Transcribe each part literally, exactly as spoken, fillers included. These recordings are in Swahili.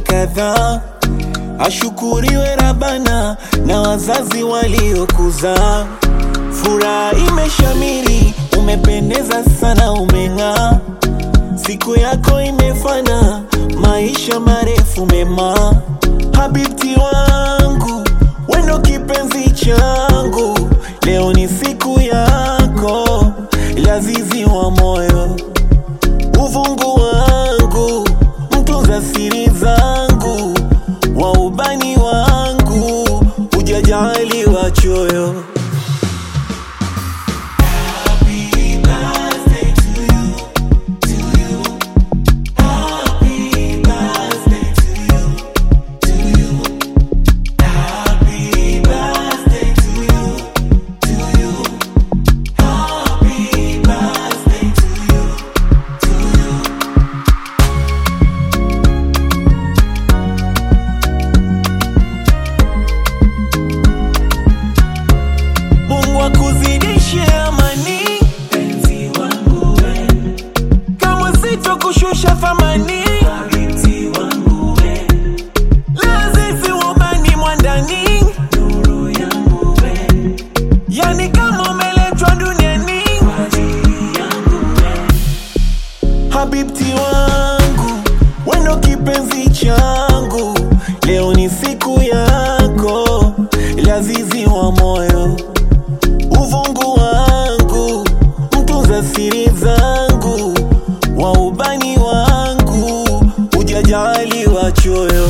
kadhaa. Ashukuriwe Rabbana na wazazi waliokuza. Furaha imeshamiri, umependeza sana, umeng'aa. Siku yako imefana, maisha marefu mema. Habibti wangu, wendo kipenzi changu, leo ni siku yako, lazizi wa moyo. Uvungu wangu, mtunza siri zangu, wa ubani wangu, hujajali wachoyo. Wakuzidishe amani, penzi wangu we, kama sito kushusha thamani, habibti wangu we, lazizi ubani mwandani, nuru yangu we, yani kama umeletwa duniani kwa ajili yangu we. Habibti wangu, wendo kipenzi changu, leo ni siku yako, lazizi wa moyo. Uvungu wangu, mtunza siri zangu, wa ubani wangu, hujajali wachoyo.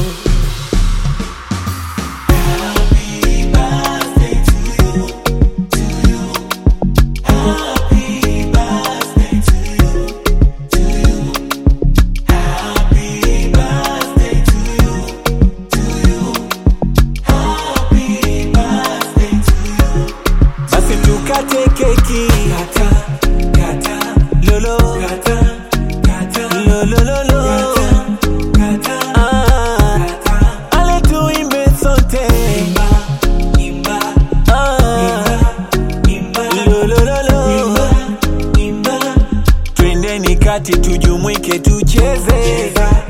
Happy birthday to you, to you. Happy birthday to you, to you. Happy birthday to you, to you. Happy birthday to you. Basi tukate keki, kata, kata, lolo, kata, kata, lolo, lolo, kata, kata, ah, kata. Ale tuimbe sote, imba, imba, ah, imba, imba, lolo, lolo, imba, imba. Twendeni kati tujumuike tucheze.